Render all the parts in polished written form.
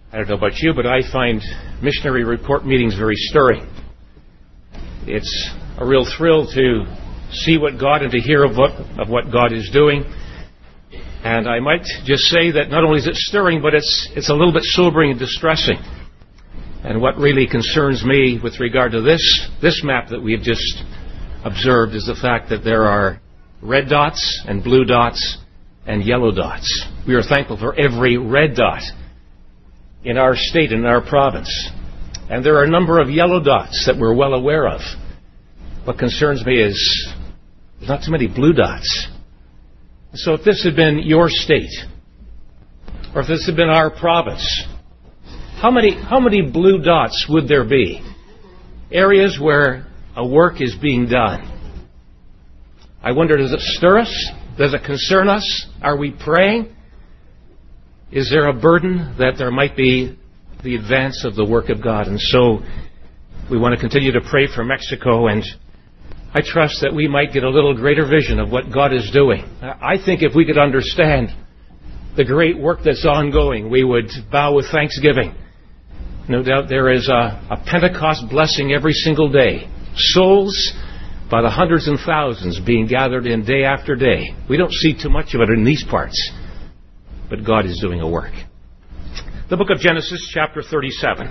I don't know about you, but I find missionary report meetings very stirring. It's a real thrill to see what God and to hear of what God is doing. And I might just say that not only is it stirring, but it's a little bit sobering and distressing. And what really concerns me with regard to this map that we have just observed is the fact that there are red dots and blue dots and yellow dots. We are thankful for every red dot in our state and in our province. And there are a number of yellow dots that we're well aware of. What concerns me is there's not too many blue dots. So if this had been your state, or if this had been our province, how many blue dots would there be? Areas where a work is being done. I wonder, does it stir us? Does it concern us? Are we praying? Is there a burden that there might be the advance of the work of God? And so we want to continue to pray for Mexico, and I trust that we might get a little greater vision of what God is doing. I think if we could understand the great work that's ongoing, we would bow with thanksgiving. No doubt there is a Pentecost blessing every single day. Souls by the hundreds and thousands being gathered in day after day. We don't see too much of it in these parts, but God is doing a work. The book of Genesis, chapter 37.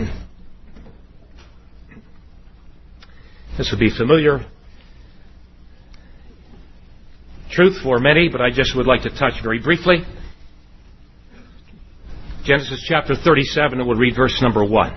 This will be familiar truth for many, but I just would like to touch very briefly. Genesis chapter 37, and we'll read verse number 1.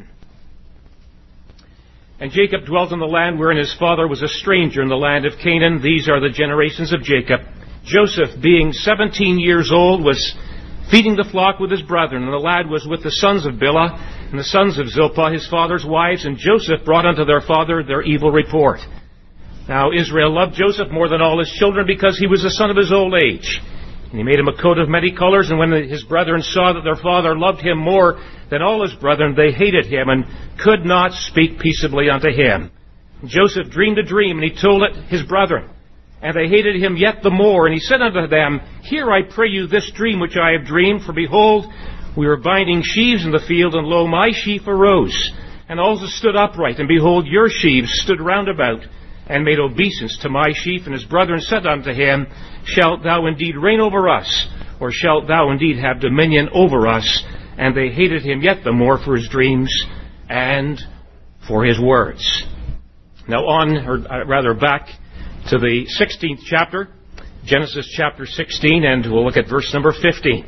And Jacob dwelt in the land wherein his father was a stranger in the land of Canaan. These are the generations of Jacob. Joseph, being 17 years old, was feeding the flock with his brethren, and the lad was with the sons of Bilhah and the sons of Zilpah, his father's wives, and Joseph brought unto their father their evil report. Now Israel loved Joseph more than all his children, because he was the son of his old age. And he made him a coat of many colors, and when his brethren saw that their father loved him more than all his brethren, they hated him, and could not speak peaceably unto him. And Joseph dreamed a dream, and he told it his brethren. And they hated him yet the more. And he said unto them, Hear, I pray you, this dream which I have dreamed. For behold, we were binding sheaves in the field, and lo, my sheaf arose, and also stood upright. And behold, your sheaves stood round about, and made obeisance to my sheaf. And his brethren said unto him, Shalt thou indeed reign over us, or shalt thou indeed have dominion over us? And they hated him yet the more for his dreams and for his words. Now back to the 16th chapter, Genesis chapter 16, and we'll look at verse number 15.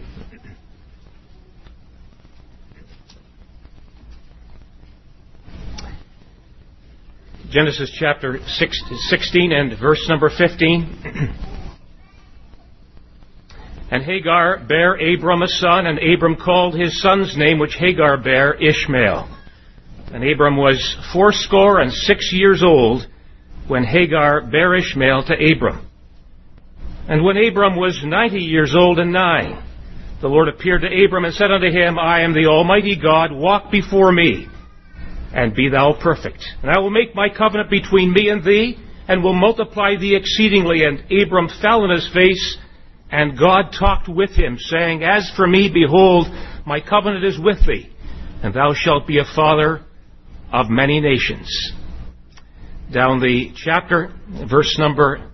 Genesis chapter 16 and verse number 15. And Hagar bare Abram a son, and Abram called his son's name, which Hagar bare, Ishmael. And Abram was 86 years old when Hagar bare Ishmael to Abram. And when Abram was 90 years old and 9, the Lord appeared to Abram and said unto him, I am the Almighty God, walk before me, and be thou perfect. And I will make my covenant between me and thee, and will multiply thee exceedingly. And Abram fell on his face, and God talked with him, saying, As for me, behold, my covenant is with thee, and thou shalt be a father of many nations. Down the chapter, verse number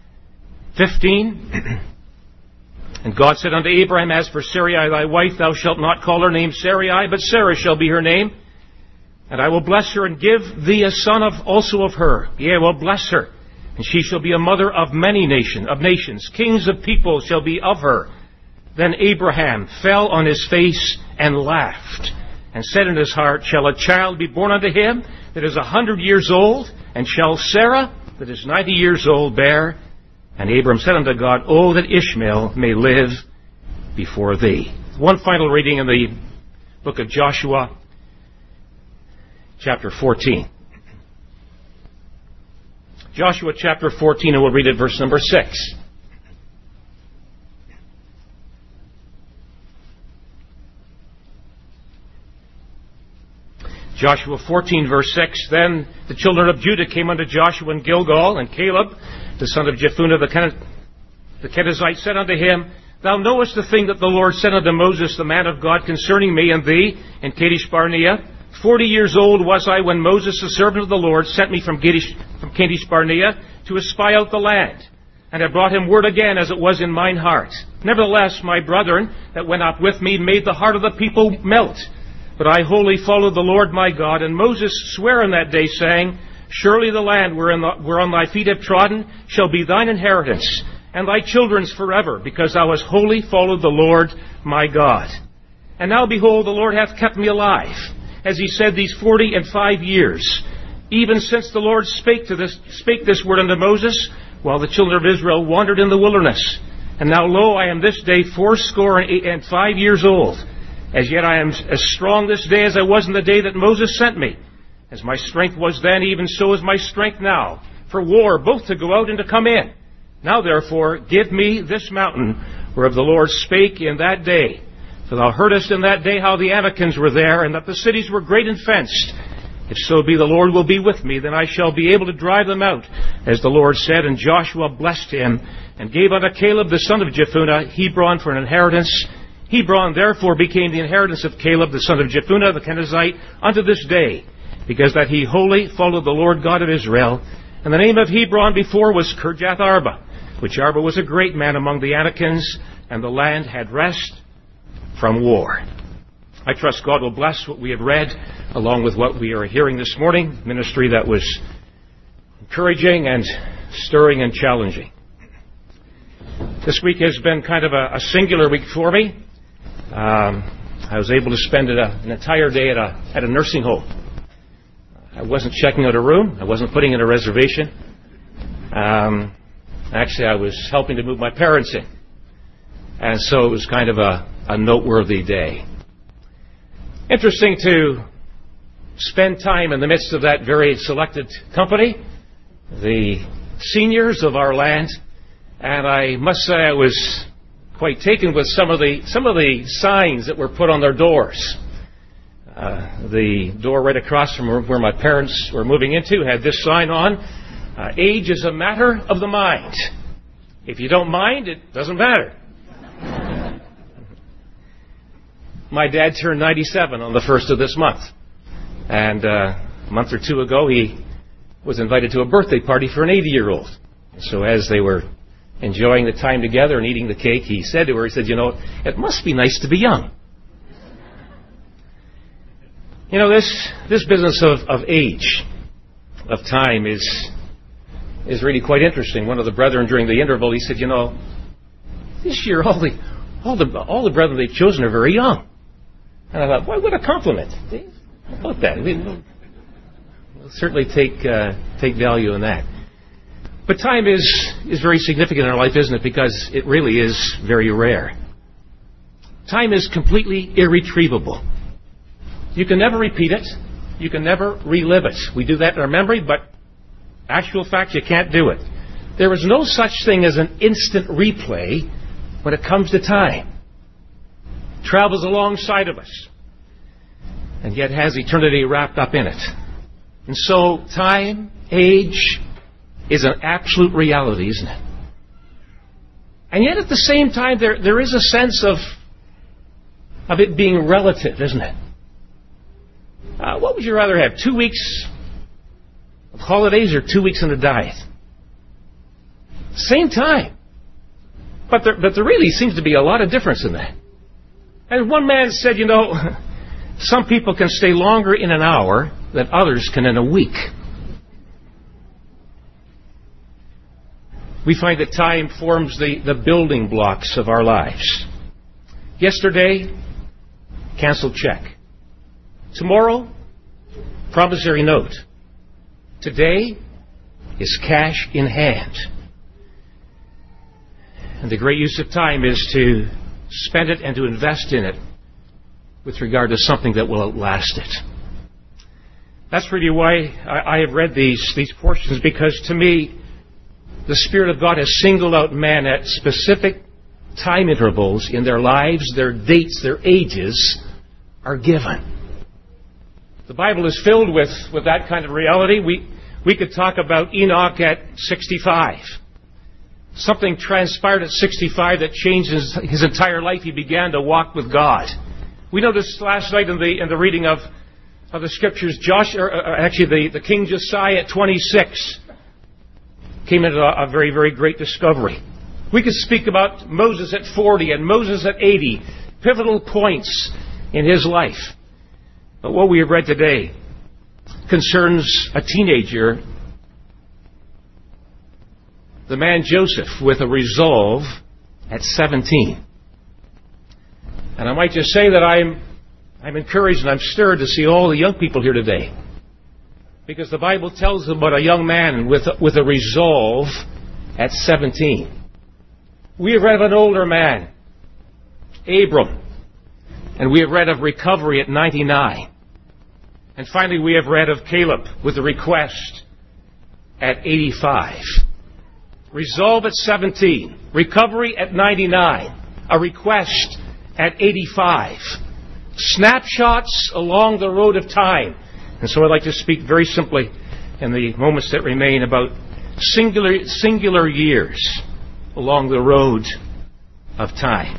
15. And God said unto Abraham, As for Sarai thy wife, thou shalt not call her name Sarai, but Sarah shall be her name. And I will bless her, and give thee a son also of her. Yea, I will bless her, and she shall be a mother of many nations. Kings of people shall be of her. Then Abraham fell on his face and laughed, and said in his heart, Shall a child be born unto him that is 100 years old? And shall Sarah, that is 90 years old, bear? And Abram said unto God, Oh, that Ishmael may live before thee. One final reading in the book of Joshua, chapter 14. Joshua chapter 14, and we'll read it verse number 6. Joshua 14, verse 6. Then the children of Judah came unto Joshua in Gilgal, and Caleb, the son of Jephunneh the Kenizzite, said unto him, Thou knowest the thing that the Lord said unto Moses, the man of God, concerning me and thee in Kadesh Barnea. 40 years old was I when Moses, the servant of the Lord, sent me from Kadesh Barnea to espy out the land. And I brought him word again as it was in mine heart. Nevertheless, my brethren that went up with me made the heart of the people melt. But I wholly followed the Lord my God. And Moses sware on that day, saying, Surely the land whereon thy feet have trodden shall be thine inheritance, and thy children's forever, because thou hast wholly followed the Lord my God. And now behold, the Lord hath kept me alive, as he said, these 45 years, even since the Lord spake this word unto Moses, while the children of Israel wandered in the wilderness. And now, lo, I am this day 85 years old. As yet I am as strong this day as I was in the day that Moses sent me. As my strength was then, even so is my strength now, for war, both to go out and to come in. Now therefore, give me this mountain, whereof the Lord spake in that day. For thou heardest in that day how the Anakims were there, and that the cities were great and fenced. If so be the Lord will be with me, then I shall be able to drive them out, as the Lord said. And Joshua blessed him, and gave unto Caleb the son of Jephunneh Hebron for an inheritance. Hebron therefore became the inheritance of Caleb the son of Jephunneh the Kenizzite unto this day, because that he wholly followed the Lord God of Israel. And the name of Hebron before was Kirjath Arba, which Arba was a great man among the Anakims, and the land had rest from war. I trust God will bless what we have read, along with what we are hearing this morning, ministry that was encouraging and stirring and challenging. This week has been kind of a singular week for me. I was able to spend an entire day at a nursing home. I wasn't checking out a room. I wasn't putting in a reservation. Actually, I was helping to move my parents in. And so it was kind of a noteworthy day. Interesting to spend time in the midst of that very selected company, the seniors of our land. And I must say I was quite taken with some of the signs that were put on their doors. The door right across from where my parents were moving into had this sign on, age is a matter of the mind. If you don't mind, it doesn't matter. My dad turned 97 on the 1st of this month. And a month or two ago, he was invited to a birthday party for an 80-year-old. So as they were enjoying the time together and eating the cake, he said to her, it must be nice to be young. You know, this business of age, of time, is really quite interesting. One of the brethren during the interval, he said, this year all the brethren they've chosen are very young. And I thought, what a compliment. How about that? We'll certainly take value in that. But time is very significant in our life, isn't it? Because it really is very rare. Time is completely irretrievable. You can never repeat it. You can never relive it. We do that in our memory, but actual fact, you can't do it. There is no such thing as an instant replay when it comes to time. It travels alongside of us, and yet has eternity wrapped up in it. And so time, age, is an absolute reality, isn't it? And yet at the same time, there is a sense of it being relative, isn't it? What would you rather have, 2 weeks of holidays or 2 weeks on a diet? Same time. But there really seems to be a lot of difference in that. And one man said, some people can stay longer in an hour than others can in a week. We find that time forms the building blocks of our lives. Yesterday, canceled check. Tomorrow, promissory note. Today is cash in hand. And the great use of time is to spend it and to invest in it with regard to something that will outlast it. That's really why I have read these portions, because to me, the Spirit of God has singled out man at specific time intervals in their lives. Their dates, their ages are given. The Bible is filled with that kind of reality. We could talk about Enoch at 65. Something transpired at 65 that changed his entire life. He began to walk with God. We noticed last night in the reading of the Scriptures, the King Josiah at 26 came into a very, very great discovery. We could speak about Moses at 40 and Moses at 80, pivotal points in his life. But what we have read today concerns a teenager, the man Joseph, with a resolve at 17. And I might just say that I'm encouraged and I'm stirred to see all the young people here today. Because the Bible tells about a young man with a resolve at 17. We have read of an older man, Abram. And we have read of recovery at 99. And finally we have read of Caleb with a request at 85. Resolve at 17. Recovery at 99. A request at 85. Snapshots along the road of time. And so I'd like to speak very simply in the moments that remain about singular years along the road of time.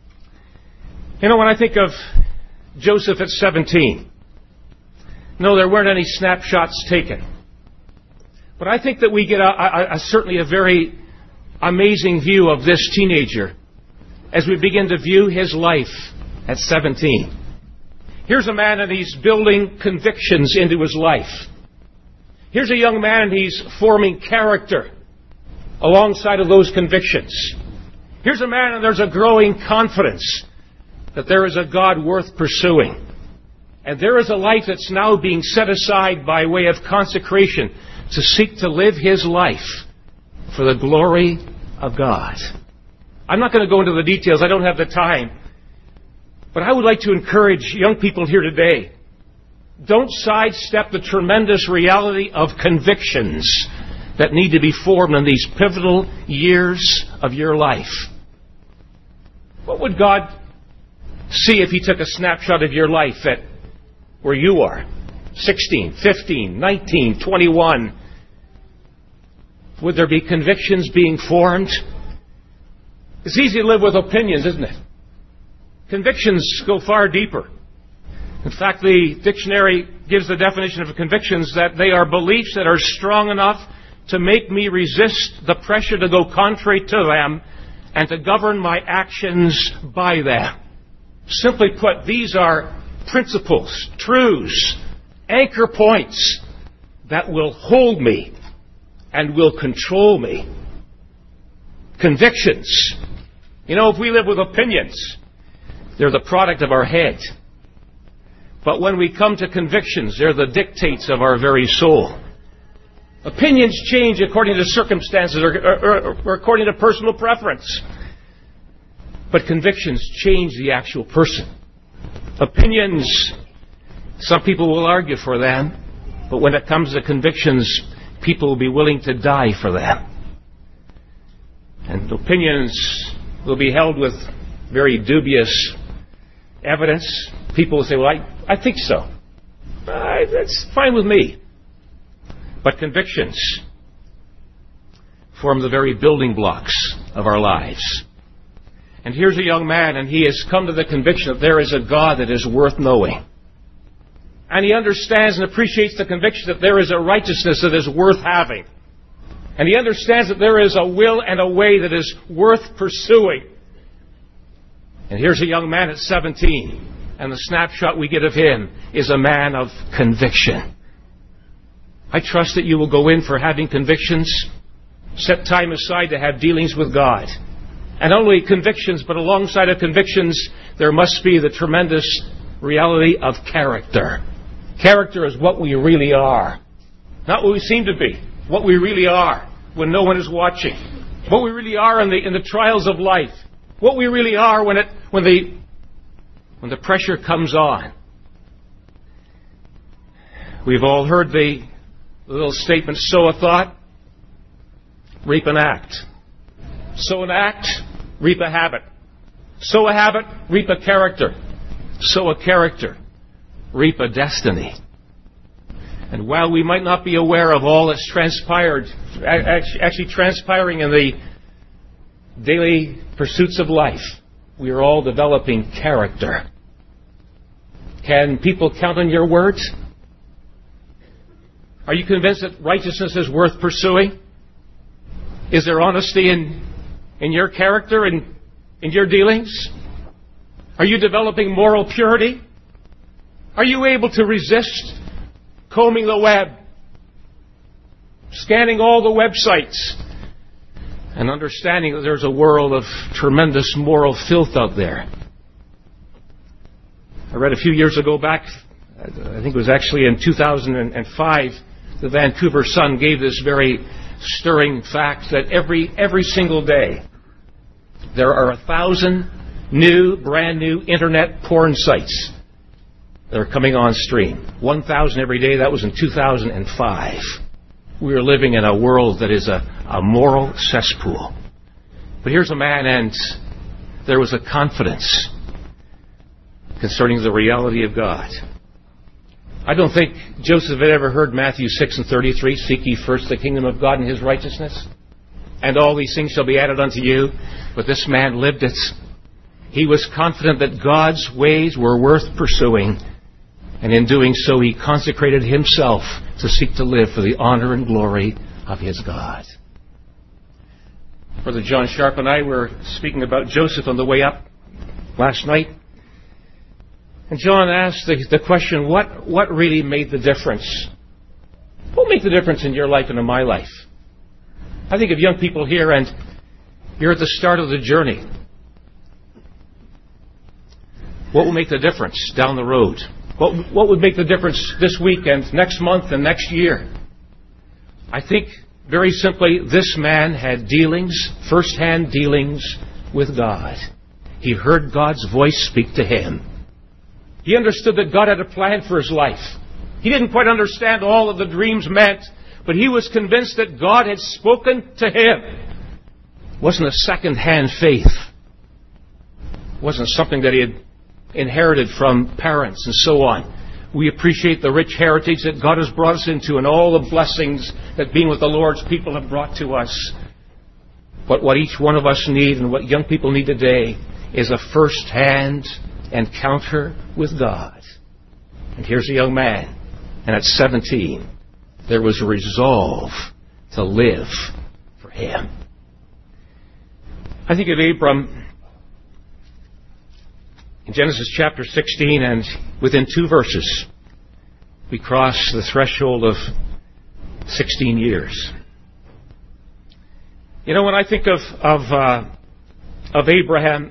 You know, when I think of Joseph at 17, no, there weren't any snapshots taken. But I think that we get certainly a very amazing view of this teenager as we begin to view his life at 17. Here's a man and he's building convictions into his life. Here's a young man and he's forming character alongside of those convictions. Here's a man and there's a growing confidence that there is a God worth pursuing. And there is a life that's now being set aside by way of consecration to seek to live his life for the glory of God. I'm not going to go into the details. I don't have the time. But I would like to encourage young people here today. Don't sidestep the tremendous reality of convictions that need to be formed in these pivotal years of your life. What would God see if He took a snapshot of your life at where you are? 16, 15, 19, 21. Would there be convictions being formed? It's easy to live with opinions, isn't it? Convictions go far deeper. In fact, the dictionary gives the definition of convictions that they are beliefs that are strong enough to make me resist the pressure to go contrary to them and to govern my actions by them. Simply put, these are principles, truths, anchor points that will hold me and will control me. Convictions. You know, if we live with opinions, they're the product of our head. But when we come to convictions, they're the dictates of our very soul. Opinions change according to circumstances or according to personal preference. But convictions change the actual person. Opinions, some people will argue for them, but when it comes to convictions, people will be willing to die for them. And opinions will be held with very dubious evidence. People will say, well, I think so. That's fine with me. But convictions form the very building blocks of our lives. And here's a young man, and he has come to the conviction that there is a God that is worth knowing. And he understands and appreciates the conviction that there is a righteousness that is worth having. And he understands that there is a will and a way that is worth pursuing. And here's a young man at 17, and the snapshot we get of him is a man of conviction. I trust that you will go in for having convictions, set time aside to have dealings with God. And not only convictions, but alongside of convictions, there must be the tremendous reality of character. Character is what we really are. Not what we seem to be. What we really are when no one is watching. What we really are in the trials of life. What we really are when the pressure comes on. We've all heard the little statement, sow a thought, reap an act. Sow an act, reap a habit. Sow a habit, reap a character. Sow a character, reap a destiny. And while we might not be aware of all that's transpired, actually transpiring in daily pursuits of life, we are all developing character. Can people count on your words? Are you convinced that righteousness is worth pursuing? Is there honesty in your character and in your dealings? Are you developing moral purity? Are you able to resist combing the web, scanning all the websites, and understanding that there's a world of tremendous moral filth out there? I read a few years ago back, I think it was actually in 2005, the Vancouver Sun gave this very stirring fact that every single day there are 1,000 brand new internet porn sites that are coming on stream. 1,000 every day. That was in 2005. We are living in a world that is a moral cesspool. But here's a man, and there was a confidence concerning the reality of God. I don't think Joseph had ever heard Matthew 6:33, "Seek ye first the kingdom of God and His righteousness, and all these things shall be added unto you." But this man lived it. He was confident that God's ways were worth pursuing, and in doing so he consecrated himself to seek to live for the honor and glory of his God. Brother John Sharp and I were speaking about Joseph on the way up last night. And John asked the question, what really made the difference? What made the difference in your life and in my life? I think of young people here, and you're at the start of the journey. What will make the difference down the road? What would make the difference this week and next month and next year? I think, very simply, this man had first-hand dealings with God. He heard God's voice speak to him. He understood that God had a plan for his life. He didn't quite understand all that the dreams meant, but he was convinced that God had spoken to him. It wasn't a second-hand faith. It wasn't something that he had inherited from parents and so on. We appreciate the rich heritage that God has brought us into and all the blessings that being with the Lord's people have brought to us. But what each one of us need and what young people need today is a first-hand encounter with God. And here's a young man, and at 17, there was a resolve to live for him. I think of Abram in Genesis chapter 16, and within 2 verses, we cross the threshold of 16 years. You know, when I think of Abram,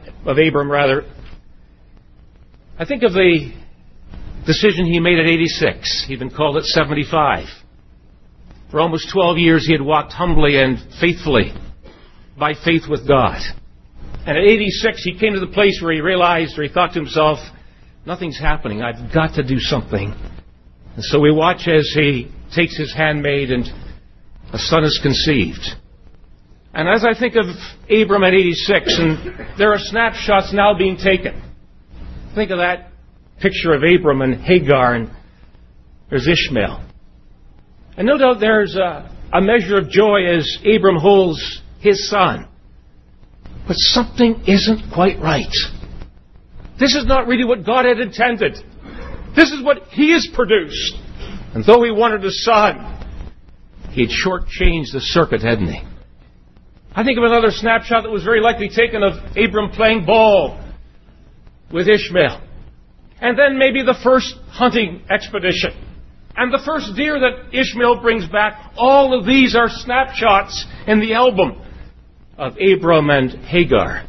I think of the decision he made at 86. He'd been called at 75. For almost 12 years, he had walked humbly and faithfully by faith with God. And at 86, he came to the place where he realized, or he thought to himself, nothing's happening. I've got to do something. And so we watch as he takes his handmaid and a son is conceived. And as I think of Abram at 86, and there are snapshots now being taken. Think of that picture of Abram and Hagar, and there's Ishmael. And no doubt there's a measure of joy as Abram holds his son. But something isn't quite right. This is not really what God had intended. This is what He has produced. And though He wanted a son, He had shortchanged the circuit, hadn't He? I think of another snapshot that was very likely taken of Abram playing ball with Ishmael. And then maybe the first hunting expedition. And the first deer that Ishmael brings back. All of these are snapshots in the album of Abram and Hagar.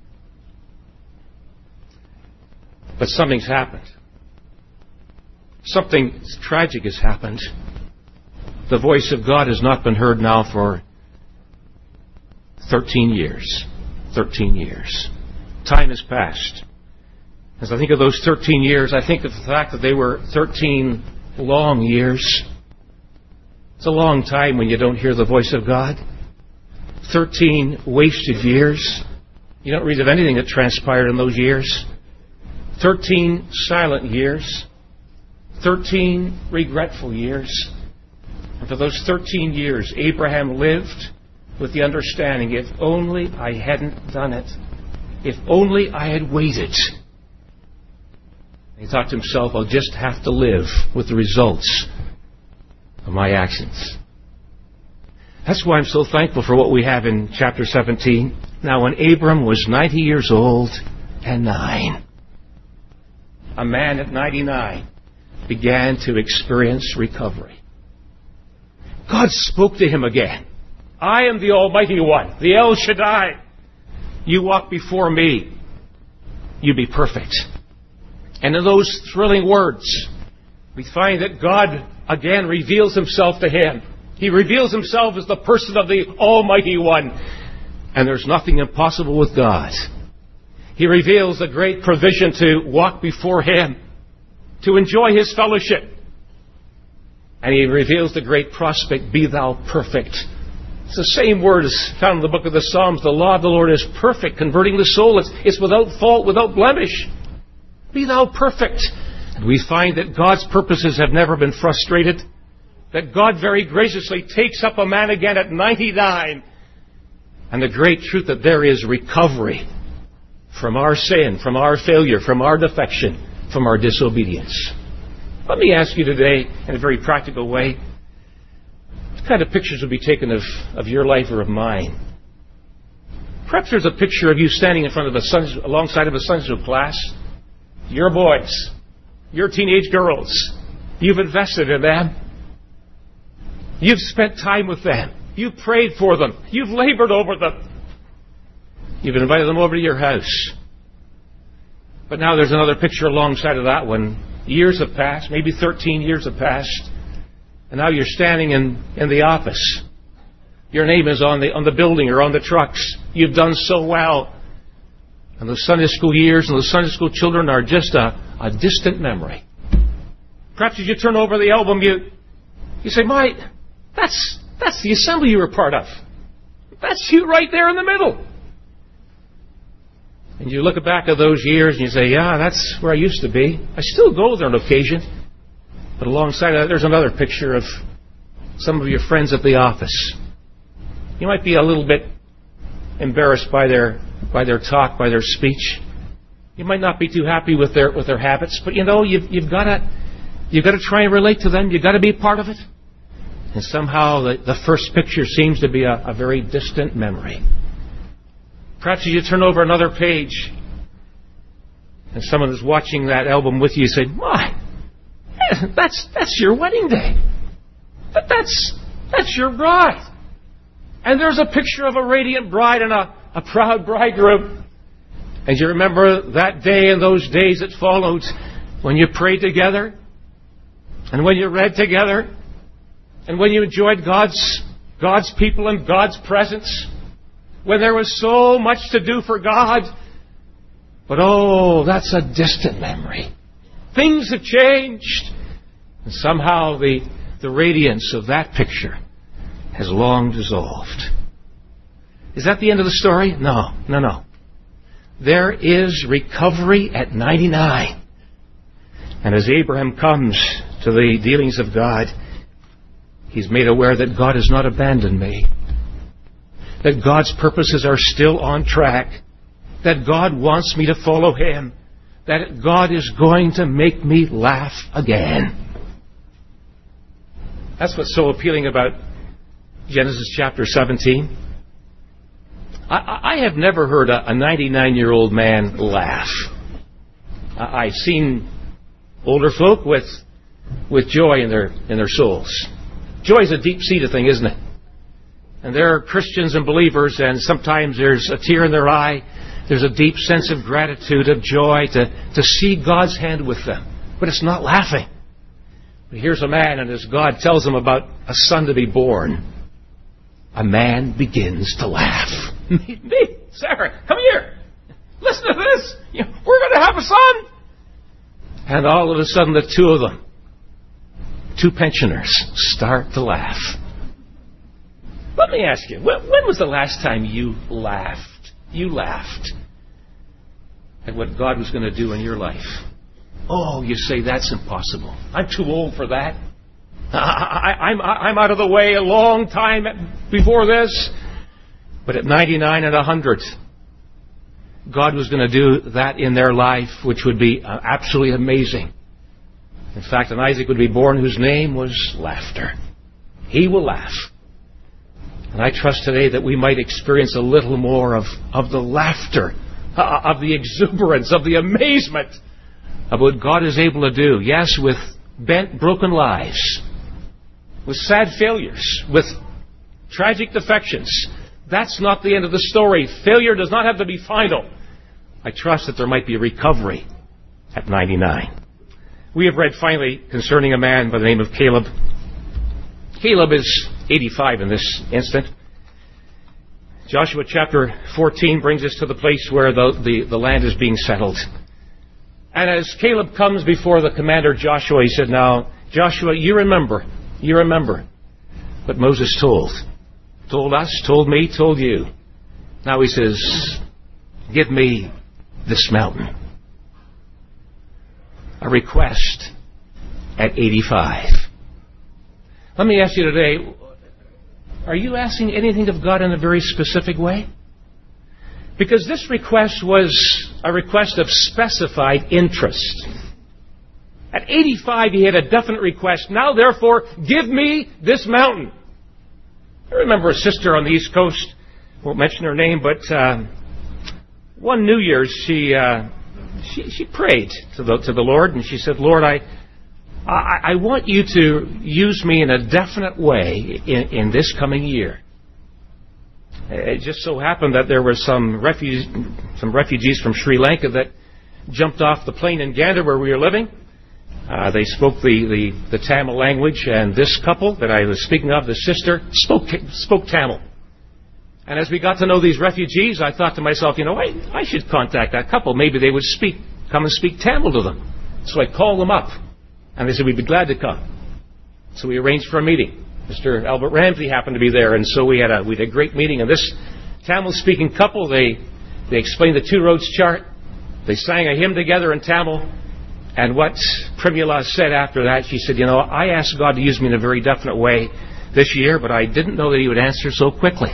But something's happened. Something tragic has happened. The voice of God has not been heard now for 13 years. 13 years. Time has passed. As I think of those 13 years, I think of the fact that they were 13 long years. It's a long time when you don't hear the voice of God. 13 wasted years. You don't read of anything that transpired in those years. 13 silent years. 13 regretful years. And for those 13 years, Abraham lived with the understanding, if only I hadn't done it. If only I had waited. He thought to himself, I'll just have to live with the results of my actions. That's why I'm so thankful for what we have in chapter 17. Now, when Abram was 90 years old and 9, a man at 99 began to experience recovery. God spoke to him again. I am the Almighty One, the El Shaddai. You walk before me. You be perfect. And in those thrilling words, we find that God again reveals himself to him. He reveals himself as the person of the Almighty One. And there's nothing impossible with God. He reveals the great provision to walk before him, to enjoy his fellowship. And he reveals the great prospect, be thou perfect. It's the same word as found in the book of the Psalms. The law of the Lord is perfect, converting the soul. It's without fault, without blemish. Be thou perfect. And we find that God's purposes have never been frustrated. That God very graciously takes up a man again at 99. And the great truth that there is recovery from our sin, from our failure, from our defection, from our disobedience. Let me ask you today, in a very practical way, what kind of pictures would be taken of your life or of mine? Perhaps there's a picture of you standing in front of alongside of a Sunday school class. Your boys, your teenage girls. You've invested in them. You've spent time with them. You've prayed for them. You've labored over them. You've invited them over to your house. But now there's another picture alongside of that one. Years have passed, maybe 13 years have passed, and now you're standing in the office. Your name is on the building or on the trucks. You've done so well. And the Sunday school years and the Sunday school children are just a distant memory. Perhaps as you turn over the album, you say, Mike, that's the assembly you were part of. That's you right there in the middle. And you look back at those years and you say, yeah, that's where I used to be. I still go there on occasion. But alongside of that, there's another picture of some of your friends at the office. You might be a little bit embarrassed by their talk, by their speech. You might not be too happy with their habits, but you know, you've got to try and relate to them. You've got to be part of it. And somehow the first picture seems to be a very distant memory. Perhaps as you turn over another page and someone is watching that album with you, you say, "My, that's your wedding day. That's your bride." And there's a picture of a radiant bride and a proud bridegroom. And you remember that day and those days that followed when you prayed together and when you read together and when you enjoyed God's people and God's presence, when there was so much to do for God. But oh, that's a distant memory. Things have changed. And somehow the radiance of that picture has long dissolved. Is that the end of the story? No. There is recovery at 99. And as Abraham comes to the dealings of God, he's made aware that God has not abandoned me. That God's purposes are still on track. That God wants me to follow Him. That God is going to make me laugh again. That's what's so appealing about Genesis chapter 17. I have never heard a 99-year-old man laugh. I've seen older folk with joy in their souls. Joy is a deep-seated thing, isn't it? And there are Christians and believers, and sometimes there's a tear in their eye. There's a deep sense of gratitude, of joy to see God's hand with them. But it's not laughing. But here's a man, and as God tells him about a son to be born, a man begins to laugh. Me, Sarah, come here. Listen to this. We're going to have a son. And all of a sudden, the two of them, two pensioners, start to laugh. Let me ask you, when was the last time you laughed? You laughed at what God was going to do in your life. Oh, you say that's impossible. I'm too old for that. I'm out of the way a long time before this. But at 99 and 100, God was going to do that in their life, which would be absolutely amazing. In fact, an Isaac would be born whose name was Laughter. He will laugh. And I trust today that we might experience a little more of the laughter, of the exuberance, of the amazement of what God is able to do. Yes, with bent, broken lives, with sad failures, with tragic defections. That's not the end of the story. Failure does not have to be final. I trust that there might be a recovery at 99. We have read finally concerning a man by the name of Caleb. Caleb is 85 in this instant. Joshua chapter 14 brings us to the place where the land is being settled. And as Caleb comes before the commander Joshua, he said, "Now, Joshua, you remember what Moses told us, told me, told you. Now," he says, "give me this mountain." A request at 85. Let me ask you today, are you asking anything of God in a very specific way? Because this request was a request of specified interest. At 85, he had a definite request. "Now, therefore, give me this mountain." I remember a sister on the East Coast, won't mention her name, but one New Year's she prayed to the Lord, and she said, "Lord, I want you to use me in a definite way in this coming year." It just so happened that there were some refugees from Sri Lanka that jumped off the plane in Gander where we were living. They spoke the Tamil language, and this couple that I was speaking of, the sister, spoke Tamil. And as we got to know these refugees, I thought to myself, I should contact that couple. Maybe they would come and speak Tamil to them. So I called them up, and they said, "We'd be glad to come." So we arranged for a meeting. Mr. Albert Ramsey happened to be there, and so we had a great meeting. And this Tamil-speaking couple, they explained the Two Roads chart. They sang a hymn together in Tamil. And what Primula said after that, she said, "I asked God to use me in a very definite way this year, but I didn't know that He would answer so quickly."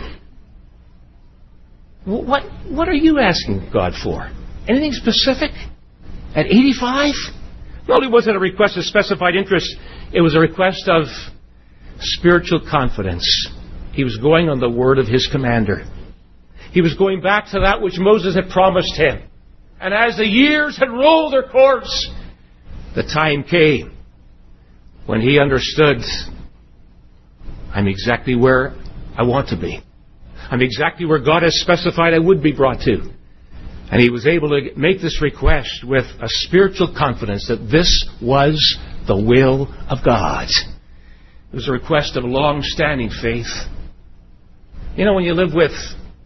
What are you asking God for? Anything specific? At 85? Not only was it a request of specified interest, it was a request of spiritual confidence. He was going on the word of his commander. He was going back to that which Moses had promised him. And as the years had rolled their course, the time came when he understood, I'm exactly where I want to be. I'm exactly where God has specified I would be brought to. And he was able to make this request with a spiritual confidence that this was the will of God. It was a request of long-standing faith. When you live with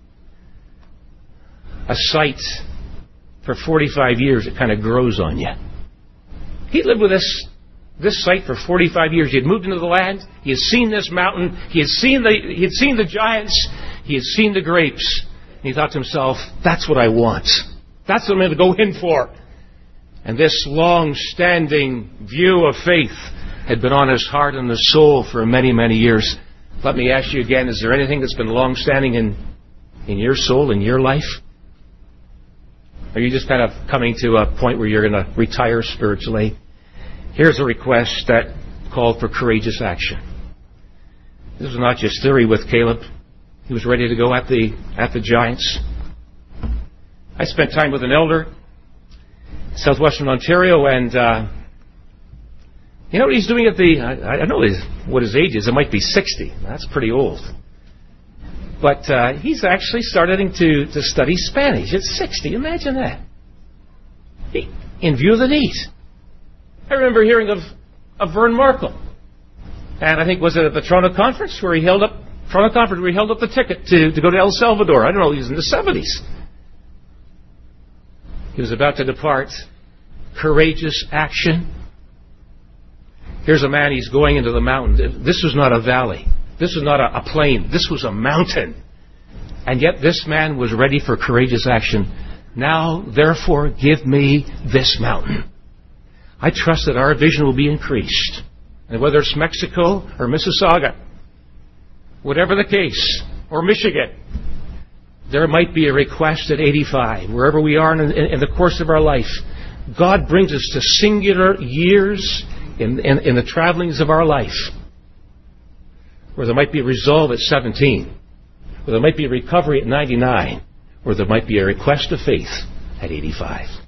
a site for 45 years, it kind of grows on you. He lived with this site for 45 years. He had moved into the land. He had seen this mountain. He had seen the giants. He had seen the grapes. And he thought to himself, that's what I want. That's what I'm going to go in for. And this long-standing view of faith had been on his heart and his soul for many, many years. Let me ask you again, is there anything that's been long-standing in your soul, in your life? Are you just kind of coming to a point where you're going to retire spiritually? Here's a request that called for courageous action. This was not just theory with Caleb. He was ready to go at the giants. I spent time with an elder in southwestern Ontario, and you know what he's doing I don't know what his age is. It might be 60. That's pretty old. But he's actually starting to study Spanish at 60. Imagine that. In view of the need. I remember hearing of Vern Markle. And I think, was it at the Toronto Conference where he held up the ticket to go to El Salvador. I don't know, he was in the 70s. He was about to depart. Courageous action. Here's a man, he's going into the mountain. This was not a valley. This was not a plain. This was a mountain. And yet this man was ready for courageous action. Now, therefore, give me this mountain. I trust that our vision will be increased. And whether it's Mexico or Mississauga, whatever the case, or Michigan, there might be a request at 85, wherever we are in the course of our life. God brings us to singular years in the travelings of our life, where there might be a resolve at 17, where there might be a recovery at 99, where there might be a request of faith at 85.